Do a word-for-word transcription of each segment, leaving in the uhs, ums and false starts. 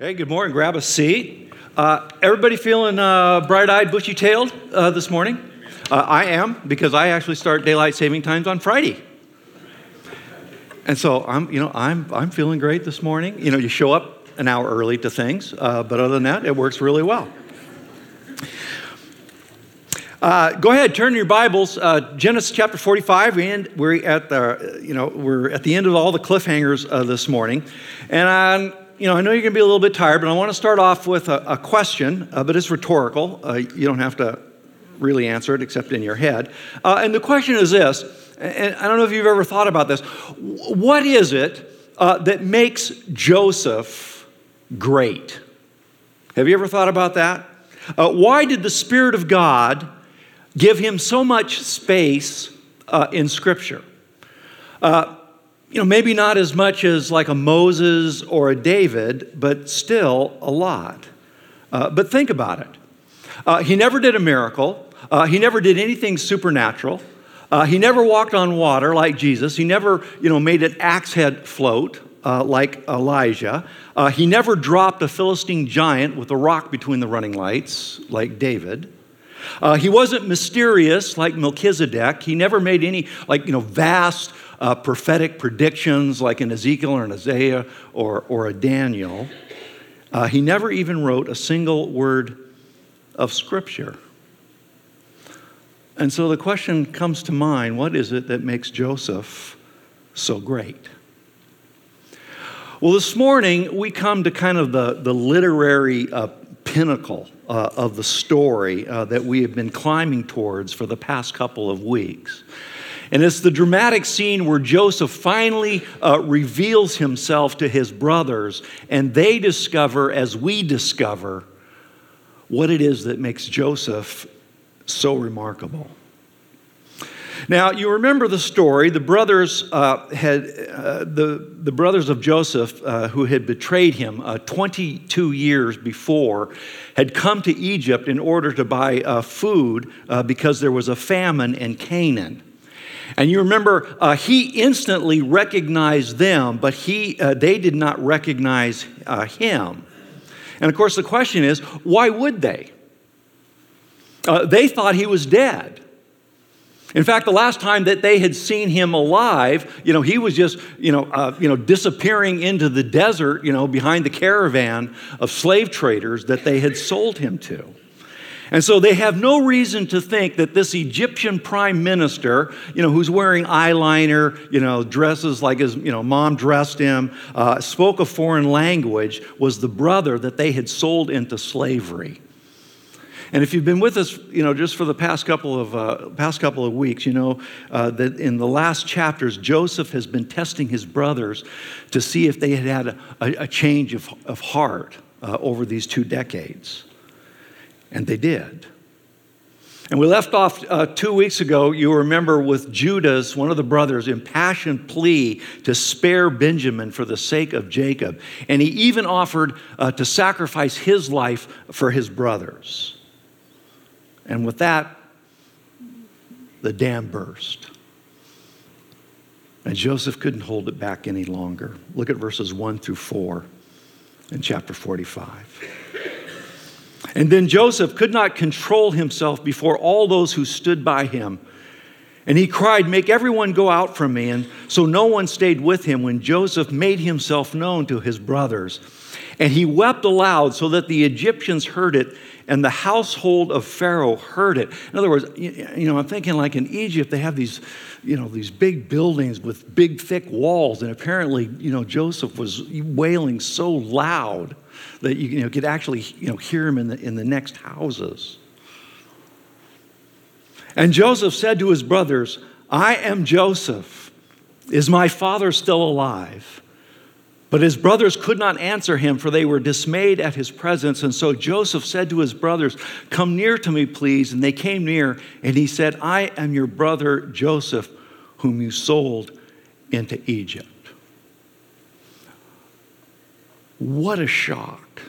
Hey, good morning. Grab a seat. Uh, everybody feeling uh, bright-eyed, bushy-tailed uh, this morning? Uh, I am, because I actually start daylight saving times on Friday, and so I'm, you know, I'm I'm feeling great this morning. You know, you show up an hour early to things, uh, but other than that, it works really well. Uh, go ahead, turn your Bibles. Uh, Genesis chapter forty-five, and we're at the, you know, we're at the end of all the cliffhangers uh, this morning, and I'm. You know, I know you're going to be a little bit tired, but I want to start off with a, a question, uh, but it's rhetorical. Uh, you don't have to really answer it except in your head. Uh, and the question is this, and I don't know if you've ever thought about this. What is it uh, that makes Joseph great? Have you ever thought about that? Uh, why did the Spirit of God give him so much space uh, in Scripture? Uh, You know, maybe not as much as like a Moses or a David, but still a lot. Uh, but think about it. Uh, he never did a miracle. Uh, he never did anything supernatural. Uh, he never walked on water like Jesus. He never, you know, made an axe head float uh, like Elijah. Uh, he never dropped a Philistine giant with a rock between the running lights like David. Uh, he wasn't mysterious like Melchizedek. He never made any, like, you know, vast uh, prophetic predictions like an Ezekiel or an Isaiah or, or a Daniel. Uh, he never even wrote a single word of Scripture. And so the question comes to mind, what is it that makes Joseph so great? Well, this morning we come to kind of the, the literary uh, pinnacle uh, of the story uh, that we have been climbing towards for the past couple of weeks. And it's the dramatic scene where Joseph finally uh, reveals himself to his brothers, and they discover, as we discover, what it is that makes Joseph so remarkable. Now, you remember the story. The brothers uh, had uh, the the brothers of Joseph, uh, who had betrayed him uh, twenty-two years before, had come to Egypt in order to buy uh, food uh, because there was a famine in Canaan. And you remember, uh, he instantly recognized them, but he uh, they did not recognize uh, him. And of course, the question is, why would they? Uh, they thought he was dead. In fact, the last time that they had seen him alive, you know, he was just, you know, uh, you know, disappearing into the desert, you know, behind the caravan of slave traders that they had sold him to. And so they have no reason to think that this Egyptian prime minister, you know, who's wearing eyeliner, you know, dresses like his, you know, mom dressed him, uh, spoke a foreign language, was the brother that they had sold into slavery. And if you've been with us, you know, just for the past couple of uh, past couple of weeks, you know uh, that in the last chapters, Joseph has been testing his brothers to see if they had had a, a change of, of heart uh, over these two decades. And they did. And we left off uh, two weeks ago, you remember, with Judah's, one of the brothers, impassioned plea to spare Benjamin for the sake of Jacob. And he even offered uh, to sacrifice his life for his brothers. And with that, the dam burst. And Joseph couldn't hold it back any longer. Look at verses one through four in chapter forty-five. And then Joseph could not control himself before all those who stood by him. And he cried, "Make everyone go out from me." And so no one stayed with him when Joseph made himself known to his brothers. And he wept aloud so that the Egyptians heard it, and the household of Pharaoh heard it. In other words, you know, I'm thinking like in Egypt, they have these, you know, these big buildings with big, thick walls. And apparently, you know, Joseph was wailing so loud that you, you know, could actually, you know, hear him in the, in the next houses. And Joseph said to his brothers, "I am Joseph. Is my father still alive?" But his brothers could not answer him, for they were dismayed at his presence. And so Joseph said to his brothers, "Come near to me, please." And they came near, and he said, "I am your brother Joseph, whom you sold into Egypt." What a shock.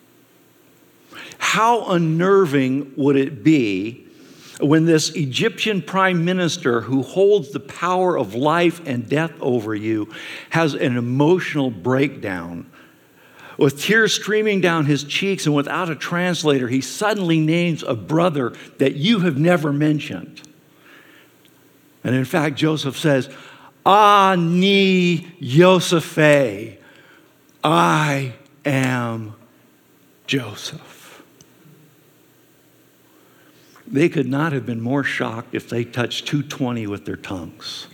How unnerving would it be when this Egyptian prime minister who holds the power of life and death over you has an emotional breakdown With tears streaming down his cheeks and without a translator, he suddenly names a brother that you have never mentioned. And in fact, Joseph says, Ani Yosephe, I am Joseph. They could not have been more shocked if they touched two twenty with their tongues.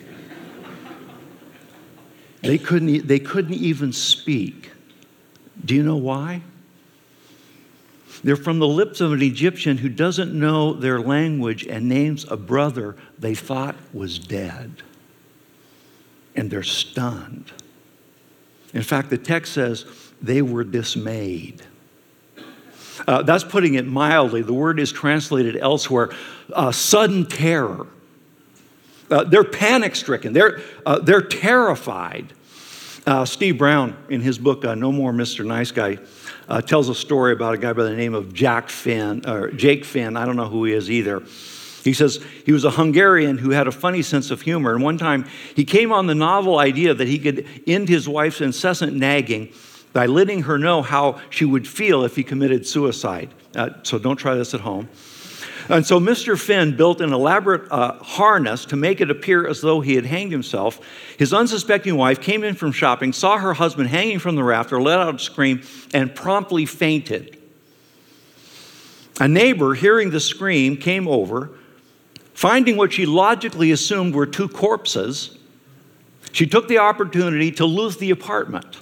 They couldn't, they couldn't even speak. Do you know why? They're from the lips of an Egyptian who doesn't know their language and names a brother they thought was dead. And they're stunned. In fact, the text says they were dismayed. Uh, that's putting it mildly. The word is translated elsewhere, uh, sudden terror. Uh, they're panic-stricken. They're, uh, they're terrified. Uh, Steve Brown, in his book, uh, No More Mister Nice Guy, uh, tells a story about a guy by the name of Jack Finn, or Jake Finn. I don't know who he is either. He says he was a Hungarian who had a funny sense of humor. And one time he came on the novel idea that he could end his wife's incessant nagging by letting her know how she would feel if he committed suicide. Uh, so don't try this at home. And so Mister Finn built an elaborate uh, harness to make it appear as though he had hanged himself. His unsuspecting wife came in from shopping, saw her husband hanging from the rafter, let out a scream, and promptly fainted. A neighbor, hearing the scream, came over. Finding what she logically assumed were two corpses, she took the opportunity to loot the apartment.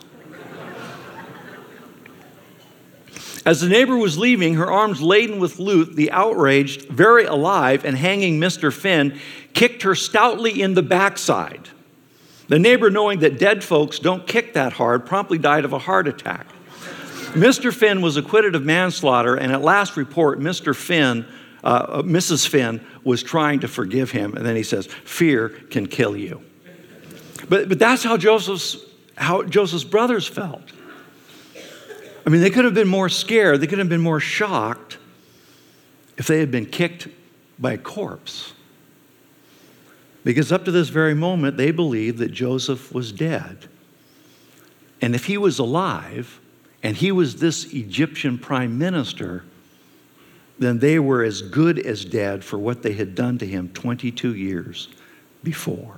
As the neighbor was leaving, her arms laden with loot, the outraged, very alive and hanging Mister Finn kicked her stoutly in the backside. The neighbor, knowing that dead folks don't kick that hard, promptly died of a heart attack. Mister Finn was acquitted of manslaughter, and at last report, Mister Finn, uh, Missus Finn was trying to forgive him, and then he says, "Fear can kill you." But but that's how Joseph's how Joseph's brothers felt. I mean, they could have been more scared. They could have been more shocked if they had been kicked by a corpse. Because up to this very moment, they believed that Joseph was dead. And if he was alive, and he was this Egyptian prime minister, then they were as good as dead for what they had done to him twenty-two years before.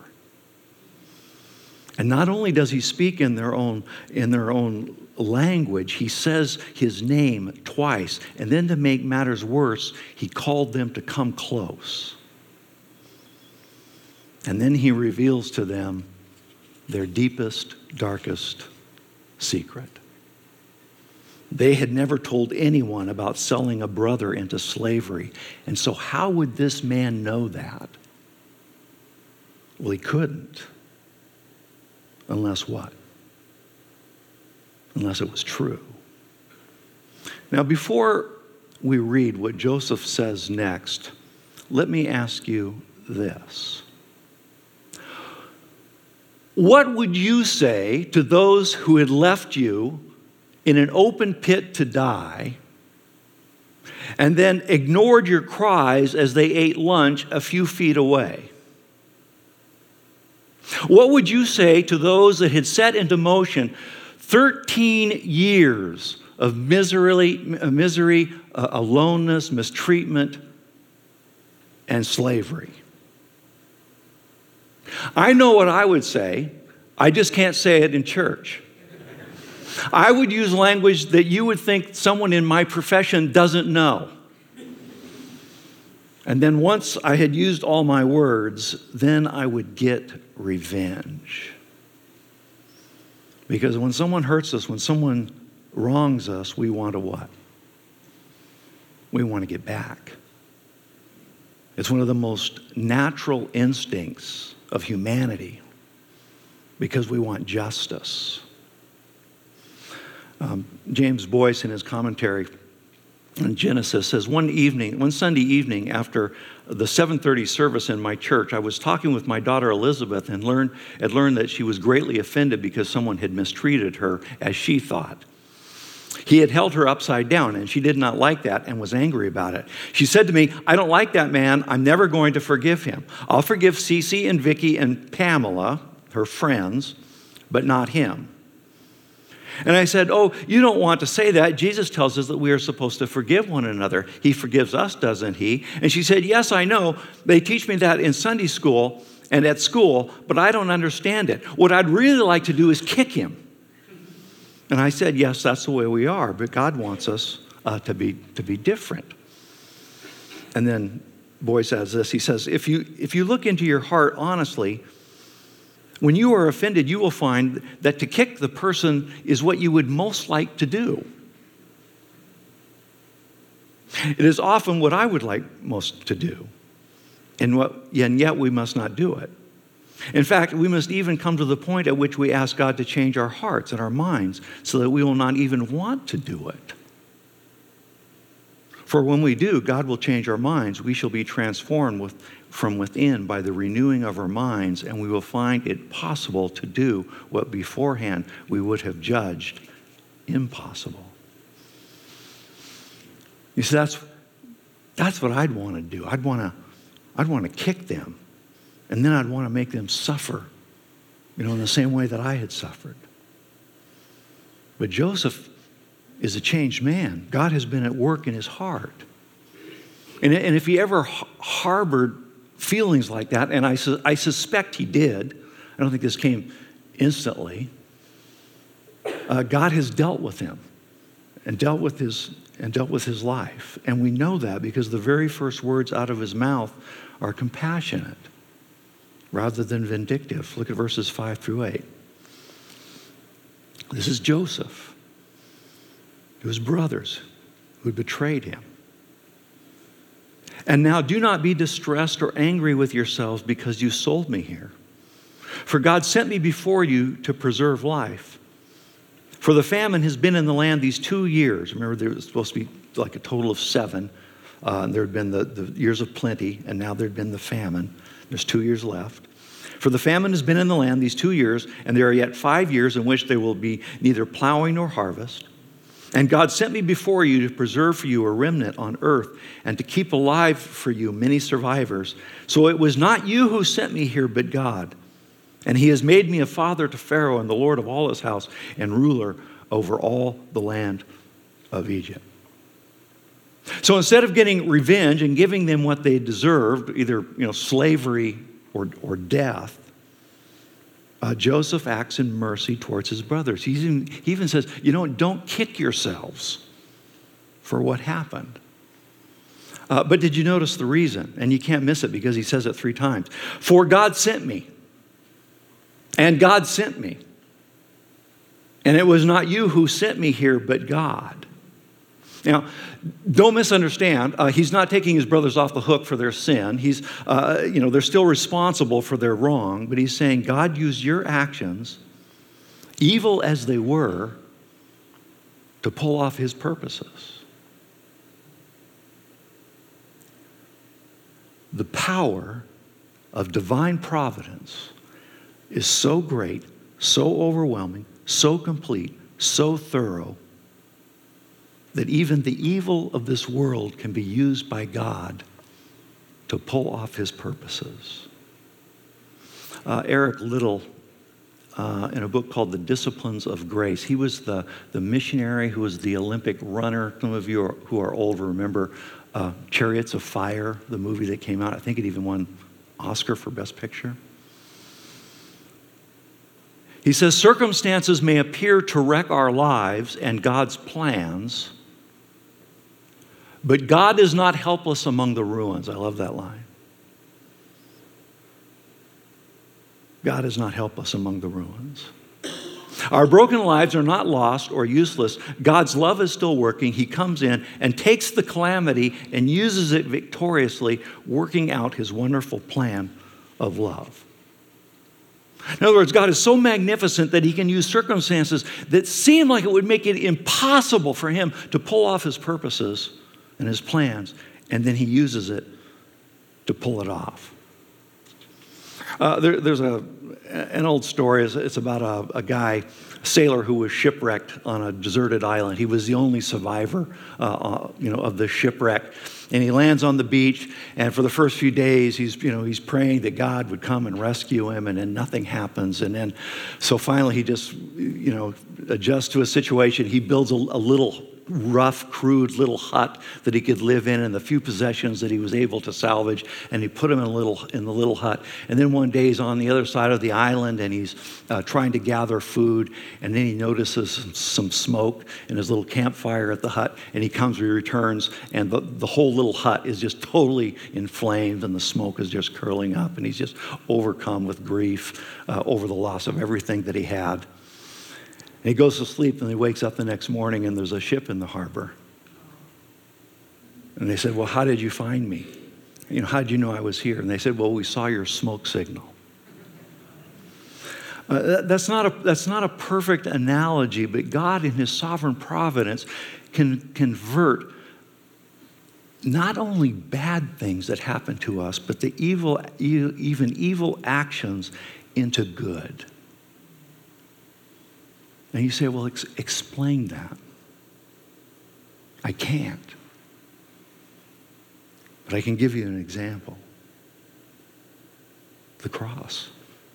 And not only does he speak in their own, in their own language, he says his name twice. And then to make matters worse, he called them to come close. And then he reveals to them their deepest, darkest secret. They had never told anyone about selling a brother into slavery. And so how would this man know that? Well, he couldn't. Unless what? Unless it was true. Now, before we read what Joseph says next, let me ask you this. What would you say to those who had left you in an open pit to die and then ignored your cries as they ate lunch a few feet away? What would you say to those that had set into motion thirteen years of misery, misery uh, aloneness, mistreatment, and slavery? I know what I would say. I just can't say it in church. I would use language that you would think someone in my profession doesn't know. And then once I had used all my words, then I would get revenge. Because when someone hurts us, when someone wrongs us, we want to what? We want to get back. It's one of the most natural instincts of humanity because we want justice. Um, James Boyce, in his commentary in Genesis, says, one evening, one Sunday evening after the seven thirty service in my church, I was talking with my daughter Elizabeth and learned, had learned that she was greatly offended because someone had mistreated her as she thought. He had held her upside down, and she did not like that and was angry about it. She said to me, "I don't like that man. I'm never going to forgive him. I'll forgive Cece and Vicky and Pamela, her friends, but not him." And I said, oh, you don't want to say that. Jesus tells us that we are supposed to forgive one another. He forgives us, doesn't he? And she said, yes, I know. They teach me that in Sunday school and at school, but I don't understand it. What I'd really like to do is kick him. And I said, yes, that's the way we are, but God wants us uh, to be to be different. And then Boy says this. He says, if you if you look into your heart honestly, when you are offended, you will find that to kick the person is what you would most like to do. It is often what I would like most to do, and, what, and yet we must not do it. In fact, we must even come to the point at which we ask God to change our hearts and our minds so that we will not even want to do it. For when we do, God will change our minds. We shall be transformed with, from within by the renewing of our minds, and we will find it possible to do what beforehand we would have judged impossible. You see, that's, that's what I'd want to do. I'd want to, I'd want to kick them, and then I'd want to make them suffer, you know, in the same way that I had suffered. But Joseph is a changed man. God has been at work in his heart. And, and if he ever harbored feelings like that, and I, su- I suspect he did, I don't think this came instantly, uh, God has dealt with him and dealt with his and dealt with his life. And we know that because the very first words out of his mouth are compassionate rather than vindictive. Look at verses five through eight. This is Joseph, to his brothers who had betrayed him. And now do not be distressed or angry with yourselves because you sold me here. For God sent me before you to preserve life. For the famine has been in the land these two years. Remember, there was supposed to be like a total of seven. Uh, there had been the, the years of plenty, and now there had been the famine. There's two years left. For the famine has been in the land these two years, and there are yet five years in which there will be neither plowing nor harvest. And God sent me before you to preserve for you a remnant on earth and to keep alive for you many survivors. So it was not you who sent me here, but God. And he has made me a father to Pharaoh and the Lord of all his house and ruler over all the land of Egypt. So instead of getting revenge and giving them what they deserved, either you know slavery or, or death, Uh, Joseph acts in mercy towards his brothers. He's even, he even says, you know, don't kick yourselves for what happened. Uh, but did you notice the reason? And you can't miss it because he says it three times. For God sent me. And God sent me. And it was not you who sent me here, but God. Now, don't misunderstand. Uh, he's not taking his brothers off the hook for their sin. He's, uh, you know, they're still responsible for their wrong, but he's saying God used your actions, evil as they were, to pull off his purposes. The power of divine providence is so great, so overwhelming, so complete, so thorough, that even the evil of this world can be used by God to pull off his purposes. Uh, Eric Liddell, uh, in a book called The Disciplines of Grace, he was the, the missionary who was the Olympic runner. Some of you are, who are old remember uh, Chariots of Fire, the movie that came out. I think it even won Oscar for Best Picture. He says, circumstances may appear to wreck our lives and God's plans, but God is not helpless among the ruins. I love that line. God is not helpless among the ruins. Our broken lives are not lost or useless. God's love is still working. He comes in and takes the calamity and uses it victoriously, working out his wonderful plan of love. In other words, God is so magnificent that he can use circumstances that seem like it would make it impossible for him to pull off his purposes and his plans, and then he uses it to pull it off. Uh, there, there's a, an old story. It's, it's about a, a guy sailor who was shipwrecked on a deserted island. He was the only survivor, uh, uh, you know, of the shipwreck. And he lands on the beach, and for the first few days, he's, you know, he's praying that God would come and rescue him, and then nothing happens. And then, so finally, he just, you know, adjusts to a situation. He builds a, a little rough, crude little hut that he could live in, and the few possessions that he was able to salvage, and he put him in a little in the little hut. And then one day he's on the other side of the island, and he's uh, trying to gather food, and then he notices some, some smoke in his little campfire at the hut, and he comes, he returns, and the, the whole little hut is just totally inflamed, and the smoke is just curling up, and he's just overcome with grief uh, over the loss of everything that he had. And he goes to sleep, and he wakes up the next morning, and there's a ship in the harbor. And they said, well, how did you find me? You know, how did you know I was here? And they said, well, we saw your smoke signal. Uh, that, that's not a, that's not a perfect analogy, but God in his sovereign providence can convert not only bad things that happen to us, but the evil, even evil actions into good. And you say, well, ex- explain that. I can't. But I can give you an example. The cross.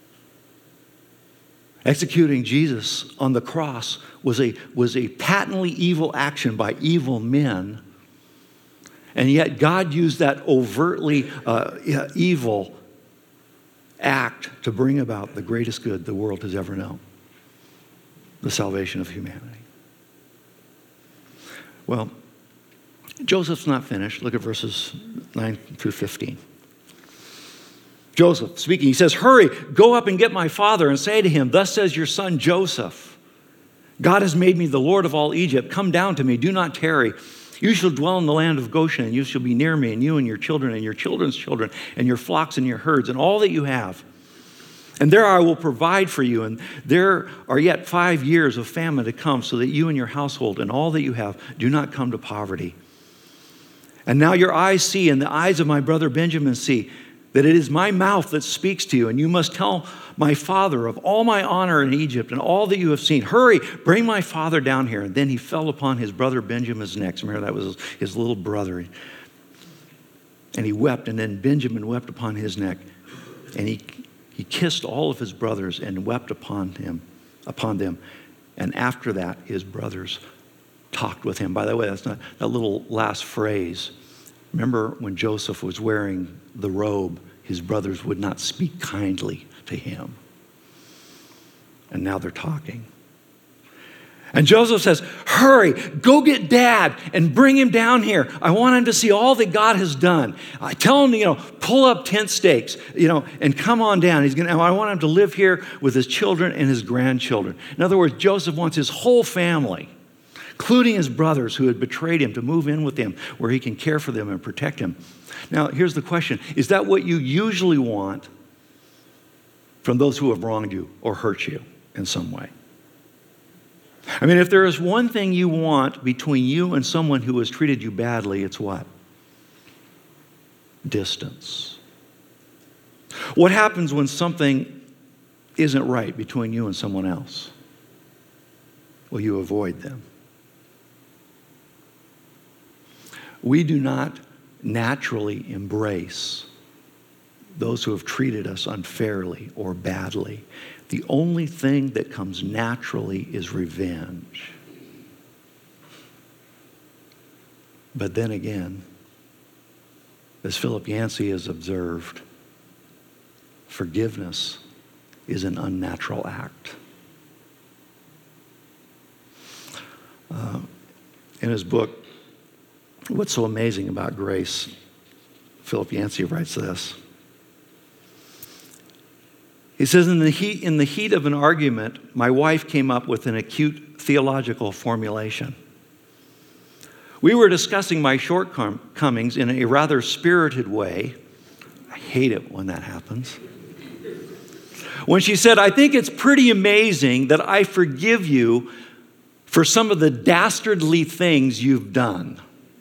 Executing Jesus on the cross was a, was a patently evil action by evil men. And yet God used that overtly uh, evil act to bring about the greatest good the world has ever known. The salvation of humanity. Well, Joseph's not finished. Look at verses nine through fifteen. Joseph speaking, he says, hurry, go up and get my father and say to him, thus says your son Joseph, God has made me the Lord of all Egypt. Come down to me, do not tarry. You shall dwell in the land of Goshen, and you shall be near me, and you and your children and your children's children, and your flocks and your herds, and all that you have. And there I will provide for you, and there are yet five years of famine to come, so that you and your household and all that you have do not come to poverty. And now your eyes see, and the eyes of my brother Benjamin see, that it is my mouth that speaks to you, and you must tell my father of all my honor in Egypt and all that you have seen. Hurry, bring my father down here. And then he fell upon his brother Benjamin's neck. Remember, that was his little brother. And he wept, and then Benjamin wept upon his neck, and he He kissed all of his brothers and wept upon him, upon them. And after that, his brothers talked with him. By the way, that's not that little last phrase. Remember when Joseph was wearing the robe, his brothers would not speak kindly to him. And now they're talking. And Joseph says, hurry, go get dad and bring him down here. I want him to see all that God has done. I tell him, you know, pull up tent stakes, you know, and come on down. He's gonna, I want him to live here with his children and his grandchildren. In other words, Joseph wants his whole family, including his brothers who had betrayed him, to move in with him where he can care for them and protect him. Now, here's the question. Is that what you usually want from those who have wronged you or hurt you in some way? I mean, if there is one thing you want between you and someone who has treated you badly, it's what? Distance. What happens when something isn't right between you and someone else? Well, you avoid them. We do not naturally embrace those who have treated us unfairly or badly. The only thing that comes naturally is revenge. But then again, as Philip Yancey has observed, forgiveness is an unnatural act. Uh, in his book, What's So Amazing About Grace, Philip Yancey writes this. He says, in the heat, in the heat of an argument, my wife came up with an acute theological formulation. We were discussing my shortcomings in a rather spirited way. I hate it when that happens. When she said, I think it's pretty amazing that I forgive you for some of the dastardly things you've done.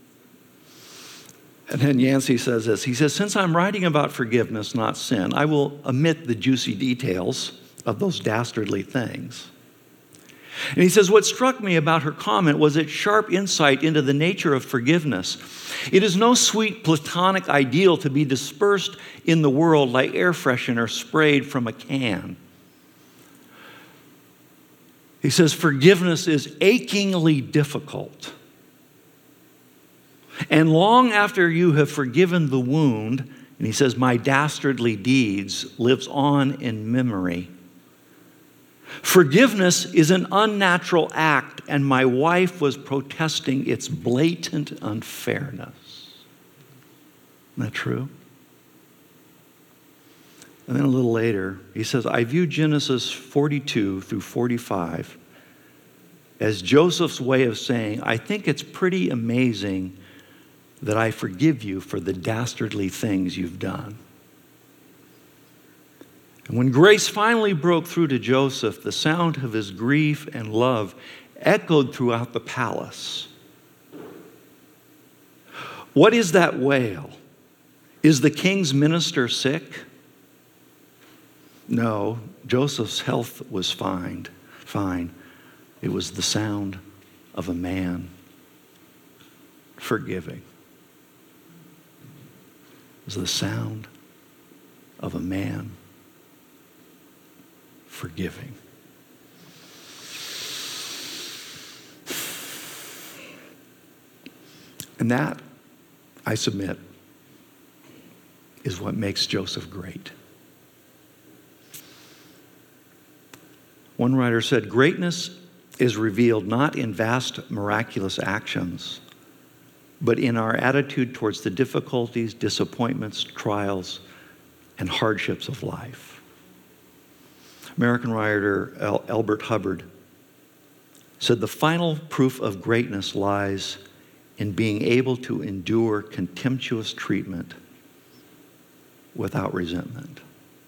And then Yancey says this. He says, since I'm writing about forgiveness, not sin, I will omit the juicy details of those dastardly things. And he says, what struck me about her comment was its sharp insight into the nature of forgiveness. It is no sweet platonic ideal to be dispersed in the world like air freshener sprayed from a can. He says, forgiveness is achingly difficult. And long after you have forgiven the wound, and he says, my dastardly deeds lives on in memory. Forgiveness is an unnatural act, and my wife was protesting its blatant unfairness. Isn't that true? And then a little later, he says, I view Genesis forty-two through forty-five as Joseph's way of saying, I think it's pretty amazing that I forgive you for the dastardly things you've done. And when grace finally broke through to Joseph, the sound of his grief and love echoed throughout the palace. What is that wail? Is the king's minister sick? No, Joseph's health was fine. Fine. It was the sound of a man forgiving. It was the sound of a man forgiving. And that, I submit, is what makes Joseph great. One writer said, greatness is revealed not in vast miraculous actions, but in our attitude towards the difficulties, disappointments, trials, and hardships of life. American writer Albert Hubbard said, the final proof of greatness lies in being able to endure contemptuous treatment without resentment.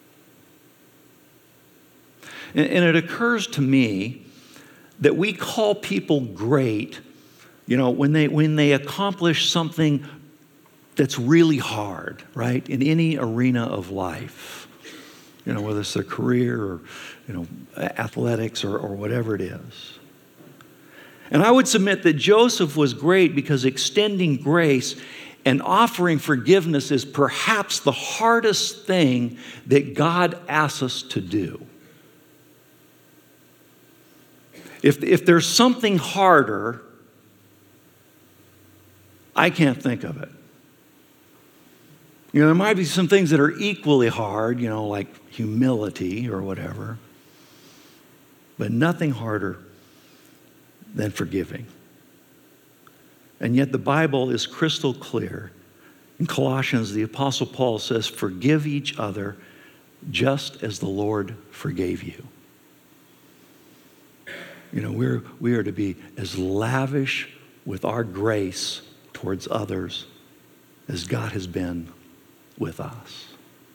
And, and it occurs to me that we call people great, you know, when they when they accomplish something that's really hard, right? In any arena of life, you know, whether it's their career or, you know, athletics or, or whatever it is. And I would submit that Joseph was great because extending grace and offering forgiveness is perhaps the hardest thing that God asks us to do. If, if there's something harder, I can't think of it. You know, there might be some things that are equally hard, you know, like humility or whatever, but nothing harder than forgiving. And yet the Bible is crystal clear. In Colossians, the Apostle Paul says, forgive each other just as the Lord forgave you. You know, we're, we are to be as lavish with our grace towards others as God has been with us.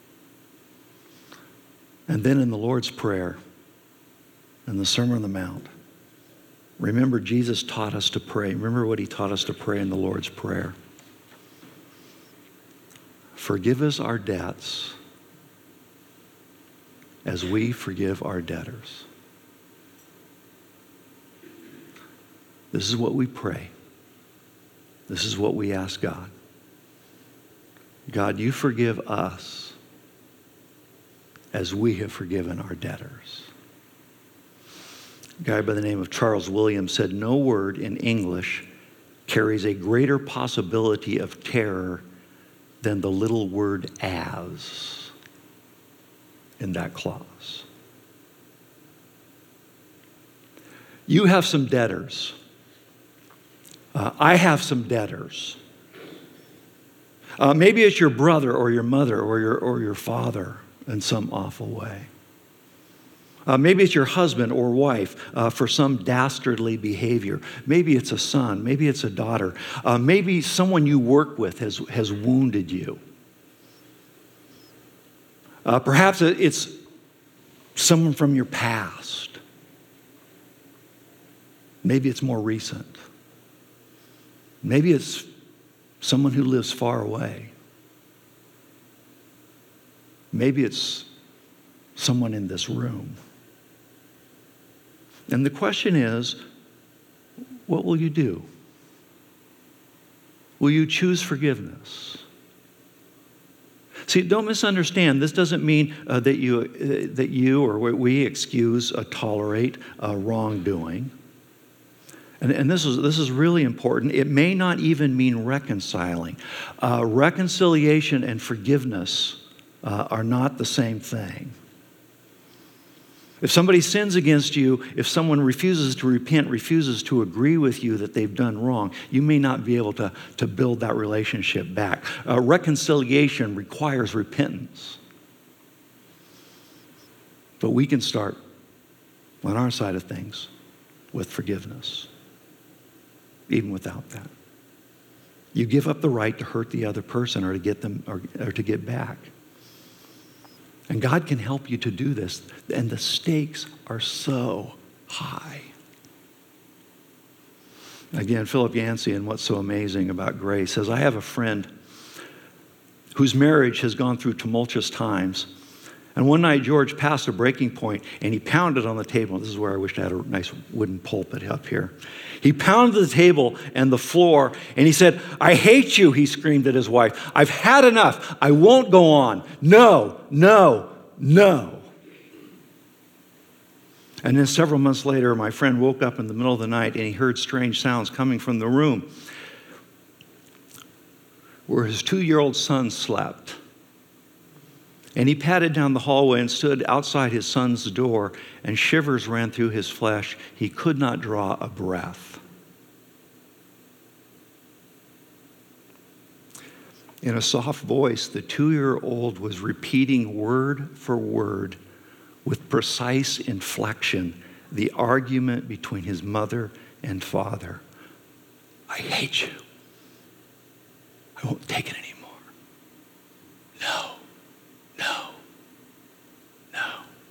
And then in the Lord's Prayer, in the Sermon on the Mount, remember Jesus taught us to pray. Remember what he taught us to pray in the Lord's Prayer. Forgive us our debts as we forgive our debtors. This is what we pray. This is what we ask God. God, you forgive us as we have forgiven our debtors. A guy by the name of Charles Williams said, no word in English carries a greater possibility of terror than the little word as in that clause. You have some debtors. Uh, I have some debtors. Uh, maybe it's your brother or your mother or your, or your father in some awful way. Uh, maybe it's your husband or wife uh, for some dastardly behavior. Maybe it's a son. Maybe it's a daughter. Uh, maybe someone you work with has, has wounded you. Uh, perhaps it's someone from your past. Maybe it's more recent. Maybe it's someone who lives far away. Maybe it's someone in this room. And the question is, what will you do? Will you choose forgiveness? See, don't misunderstand. This doesn't mean uh, that you uh, that you or we excuse, uh, tolerate uh, wrongdoing. And, and this is this is really important. It may not even mean reconciling. Uh, reconciliation and forgiveness uh, are not the same thing. If somebody sins against you, if someone refuses to repent, refuses to agree with you that they've done wrong, you may not be able to, to build that relationship back. Uh, reconciliation requires repentance. But we can start on our side of things with forgiveness, even without that. You give up the right to hurt the other person or to get them or, or to get back. And God can help you to do this. And the stakes are so high. Again, Philip Yancey, in What's So Amazing About Grace, says, I have a friend whose marriage has gone through tumultuous times. And one night, George passed a breaking point, and he pounded on the table. This is where I wished I had a nice wooden pulpit up here. He pounded the table and the floor, and he said, I hate you, he screamed at his wife. I've had enough. I won't go on. No, no, no. And then several months later, my friend woke up in the middle of the night, and he heard strange sounds coming from the room where his two-year-old son slept. And he padded down the hallway and stood outside his son's door, and shivers ran through his flesh. He could not draw a breath. In a soft voice, the two-year-old was repeating word for word with precise inflection the argument between his mother and father. I hate you. I won't take it anymore. No. No, no.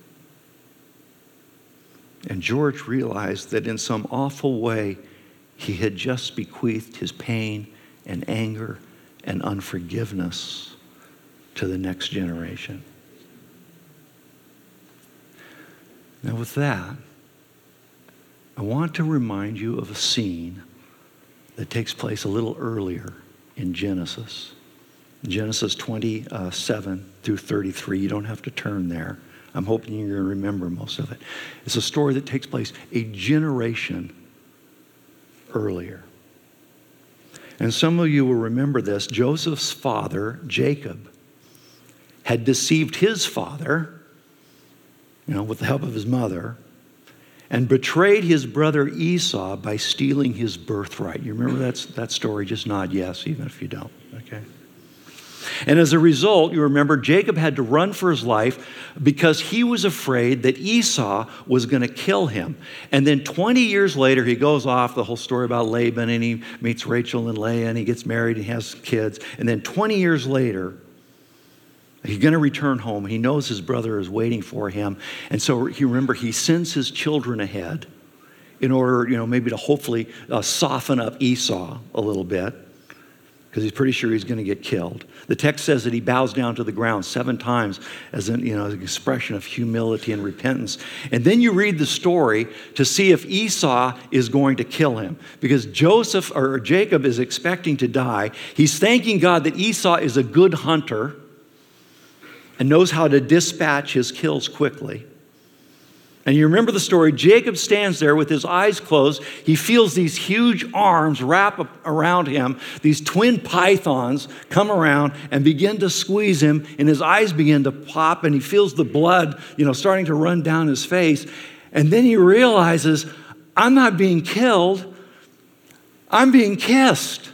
And George realized that in some awful way, he had just bequeathed his pain and anger and unforgiveness to the next generation. Now with that, I want to remind you of a scene that takes place a little earlier in Genesis. Genesis twenty-seven through thirty-three. You don't have to turn there. I'm hoping you're going to remember most of it. It's a story that takes place a generation earlier. And some of you will remember this. Joseph's father, Jacob, had deceived his father, you know, with the help of his mother, and betrayed his brother Esau by stealing his birthright. You remember that, that story? Just nod yes, even if you don't. Okay. And as a result, you remember Jacob had to run for his life because he was afraid that Esau was going to kill him. And then twenty years later, he goes off, the whole story about Laban, and he meets Rachel and Leah, and he gets married and has kids. And then twenty years later, he's going to return home. He knows his brother is waiting for him. And so you remember, he sends his children ahead in order, you know, maybe to hopefully uh, soften up Esau a little bit, because he's pretty sure he's going to get killed. The text says that he bows down to the ground seven times as an, you know, an expression of humility and repentance. And then you read the story to see if Esau is going to kill him, because Joseph or Jacob is expecting to die. He's thanking God that Esau is a good hunter and knows how to dispatch his kills quickly. And you remember the story. Jacob stands there with his eyes closed. He feels these huge arms wrap up around him. These twin pythons come around and begin to squeeze him, and his eyes begin to pop, and he feels the blood, you know, starting to run down his face. And then he realizes, I'm not being killed. I'm being kissed.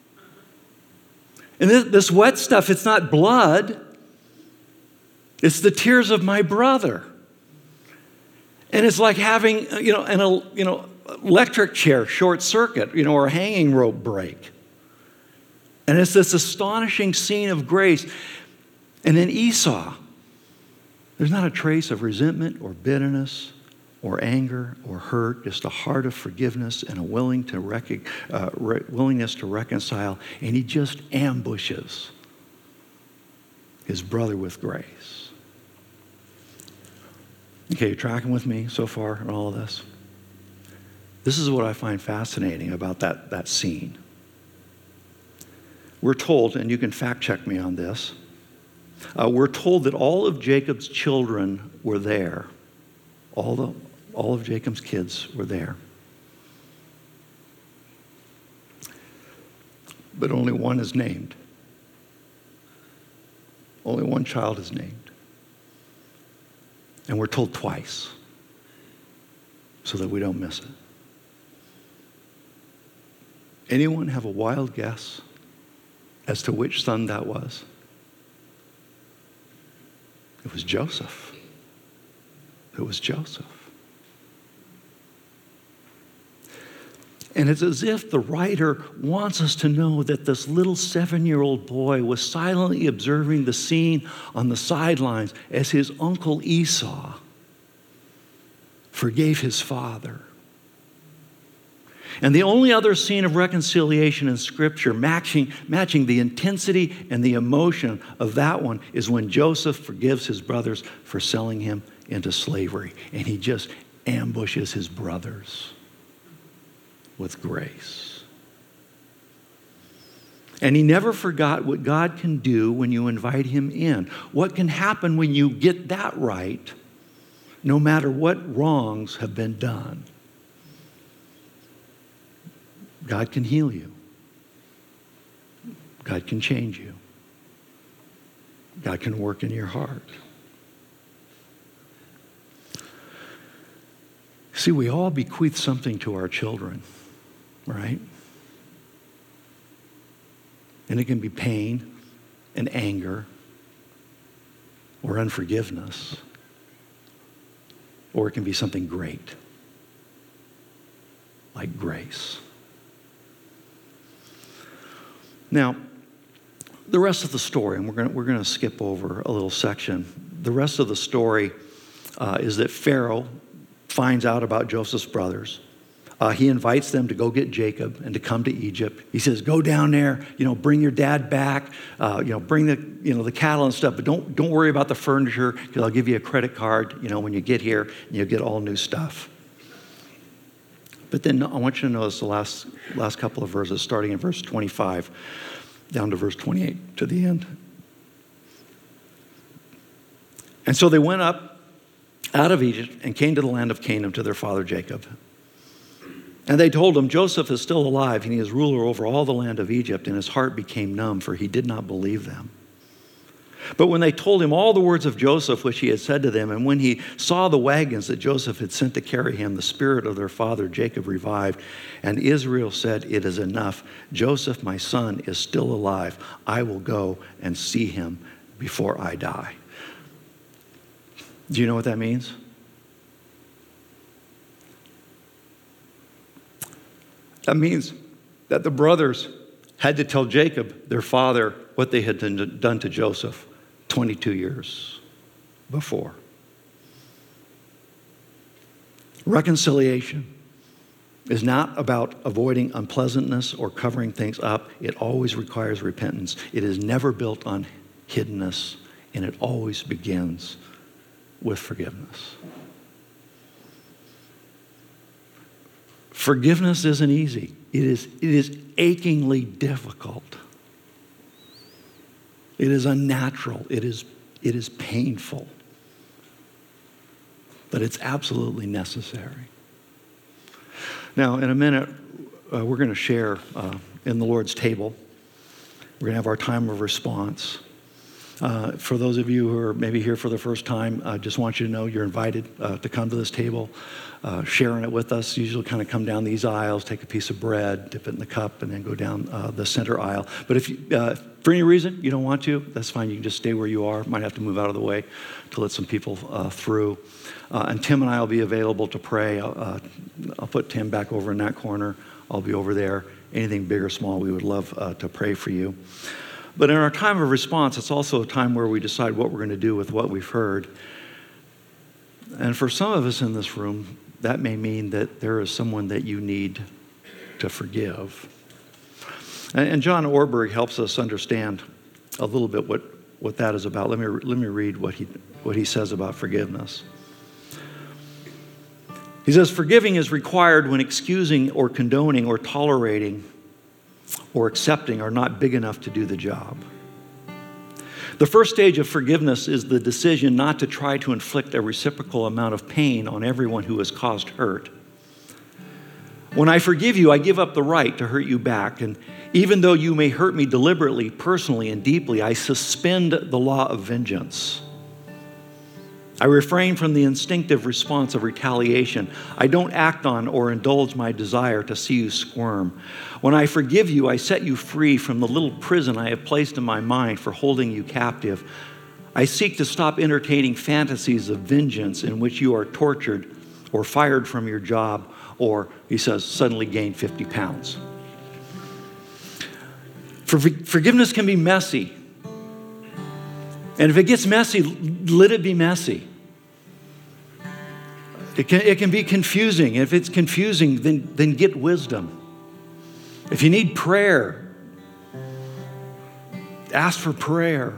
And this, this wet stuff, it's not blood. It's the tears of my brother. And it's like having, you know, an you know, electric chair short circuit, you know, or a hanging rope break. And it's this astonishing scene of grace. And then Esau, there's not a trace of resentment or bitterness or anger or hurt, just a heart of forgiveness and a willing to rec- uh, re- willingness to reconcile. And he just ambushes his brother with grace. Okay, you're tracking with me so far in all of this? This is what I find fascinating about that, that scene. We're told, and you can fact check me on this, uh, we're told that all of Jacob's children were there. All, the, all of Jacob's kids were there. But only one is named. Only one child is named. And we're told twice so that we don't miss it. Anyone have a wild guess as to which son that was? It was Joseph. It was Joseph. And it's as if the writer wants us to know that this little seven-year-old boy was silently observing the scene on the sidelines as his uncle Esau forgave his father. And the only other scene of reconciliation in Scripture matching, matching the intensity and the emotion of that one is when Joseph forgives his brothers for selling him into slavery. And he just ambushes his brothers with grace. And he never forgot what God can do when you invite him in. What can happen when you get that right, no matter what wrongs have been done. God can heal you. God can change you. God can work in your heart. See, we all bequeath something to our children, right? And it can be pain and anger or unforgiveness, or it can be something great, like grace. Now, the rest of the story, and we're going we're going to skip over a little section. The rest of the story uh, is that Pharaoh finds out about Joseph's brothers. Uh, he invites them to go get Jacob and to come to Egypt. He says, "Go down there, you know, bring your dad back, uh, you know, bring the you know the cattle and stuff, but don't don't worry about the furniture because I'll give you a credit card, you know, when you get here, and you'll get all new stuff." But then I want you to notice the last, last couple of verses, starting in verse twenty-five down to verse twenty-eight to the end. And so they went up out of Egypt and came to the land of Canaan to their father Jacob. And they told him, "Joseph is still alive, and he is ruler over all the land of Egypt." And his heart became numb, for he did not believe them. But when they told him all the words of Joseph, which he had said to them, and when he saw the wagons that Joseph had sent to carry him, the spirit of their father Jacob revived. And Israel said, "It is enough. Joseph, my son, is still alive. I will go and see him before I die." Do you know what that means? That means that the brothers had to tell Jacob, their father, what they had done to Joseph twenty-two years before. Reconciliation is not about avoiding unpleasantness or covering things up. It always requires repentance. It is never built on hiddenness, and it always begins with forgiveness. Forgiveness isn't easy. It is, it is achingly difficult. It is unnatural. It is, it is painful. But it's absolutely necessary. Now, in a minute, uh, we're going to share uh, in the Lord's table. We're going to have our time of response. Uh, for those of you who are maybe here for the first time, I just want you to know you're invited uh, to come to this table, uh, sharing it with us. Usually kind of come down these aisles, take a piece of bread, dip it in the cup, and then go down uh, the center aisle. But if you, uh, for any reason you don't want to, that's fine. You can just stay where you are. Might have to move out of the way to let some people uh, through. Uh, and Tim and I will be available to pray. I'll, uh, I'll put Tim back over in that corner. I'll be over there. Anything big or small, we would love uh, to pray for you. But in our time of response, it's also a time where we decide what we're going to do with what we've heard. And for some of us in this room, that may mean that there is someone that you need to forgive. And John Ortberg helps us understand a little bit what, what that is about. Let me, let me read what he, what he says about forgiveness. He says, forgiving is required when excusing or condoning or tolerating or accepting are not big enough to do the job. The first stage of forgiveness is the decision not to try to inflict a reciprocal amount of pain on everyone who has caused hurt. When I forgive you, I give up the right to hurt you back. And even though you may hurt me deliberately, personally, and deeply, I suspend the law of vengeance. I refrain from the instinctive response of retaliation. I don't act on or indulge my desire to see you squirm. When I forgive you, I set you free from the little prison I have placed in my mind for holding you captive. I seek to stop entertaining fantasies of vengeance in which you are tortured or fired from your job or, he says, suddenly gain fifty pounds. For, forgiveness can be messy. And if it gets messy, let it be messy. It can, it can be confusing. If it's confusing, then, then get wisdom. If you need prayer, ask for prayer.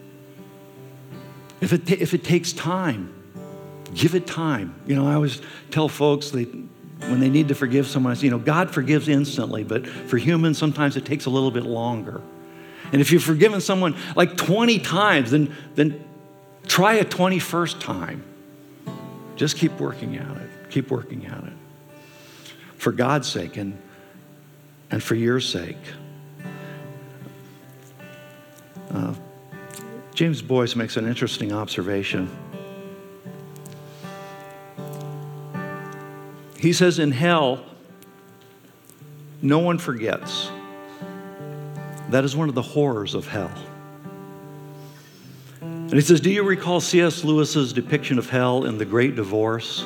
If it, if it takes time, give it time. You know, I always tell folks that when they need to forgive someone, I say, you know, God forgives instantly, but for humans, sometimes it takes a little bit longer. And if you've forgiven someone like twenty times, then, then try a twenty-first time. Just keep working at it. Keep working at it. For God's sake and, and for your sake. Uh, James Boyce makes an interesting observation. He says, in hell, no one forgets. That is one of the horrors of hell. And he says, do you recall C S Lewis's depiction of hell in The Great Divorce?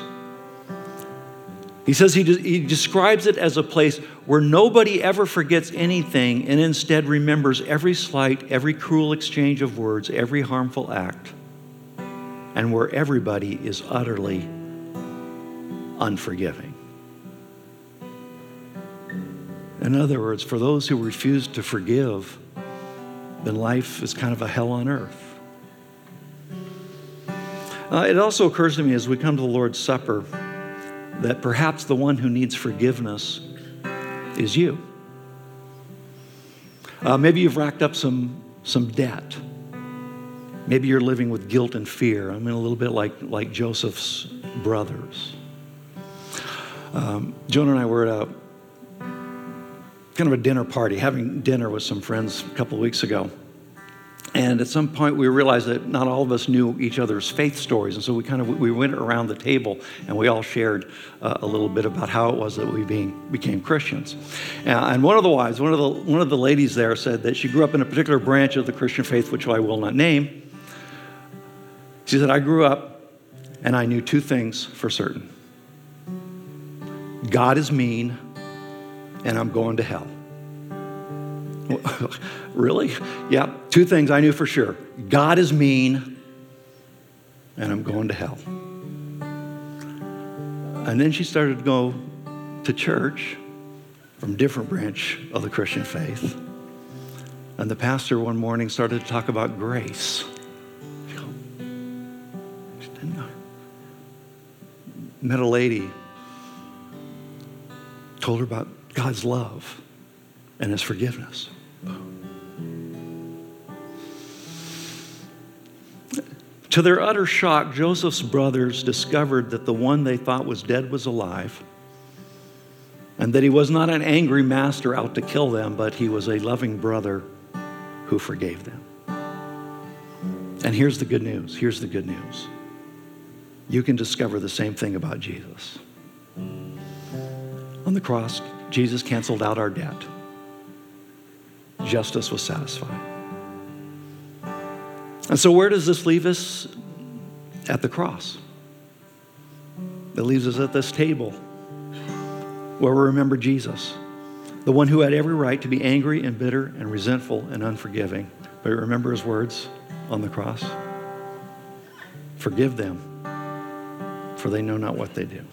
He says he, de- he describes it as a place where nobody ever forgets anything and instead remembers every slight, every cruel exchange of words, every harmful act, and where everybody is utterly unforgiving. In other words, for those who refuse to forgive, then life is kind of a hell on earth. Uh, it also occurs to me as we come to the Lord's Supper that perhaps the one who needs forgiveness is you. Uh, maybe you've racked up some, some debt. Maybe you're living with guilt and fear. I mean, a little bit like, like Joseph's brothers. Um, Joan and I were at a kind of a dinner party, having dinner with some friends a couple of weeks ago. And at some point we realized that not all of us knew each other's faith stories. And so we kind of, we went around the table and we all shared uh, a little bit about how it was that we being, became Christians. Uh, and one of the wives, one of the, one of the ladies there said that she grew up in a particular branch of the Christian faith, which I will not name. She said, I grew up and I knew two things for certain. God is mean and I'm going to hell. Really? Yeah, two things I knew for sure. God is mean, and I'm going to hell. And then she started to go to church from a different branch of the Christian faith. And the pastor one morning started to talk about grace. She didn't know. Met a lady, told her about God's love and his forgiveness. To their utter shock, Joseph's brothers discovered that the one they thought was dead was alive, and that he was not an angry master out to kill them, but he was a loving brother who forgave them. And here's the good news. Here's the good news. You can discover the same thing about Jesus. On the cross, Jesus canceled out our debt. Justice was satisfied. And so where does this leave us? At the cross. It leaves us at this table where we remember Jesus, the one who had every right to be angry and bitter and resentful and unforgiving. But remember his words on the cross? Forgive them, for they know not what they do.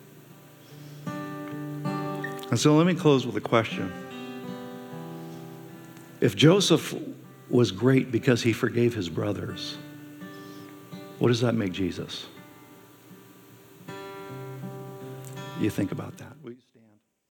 And so let me close with a question. If Joseph was great because he forgave his brothers, what does that make Jesus? you think about that?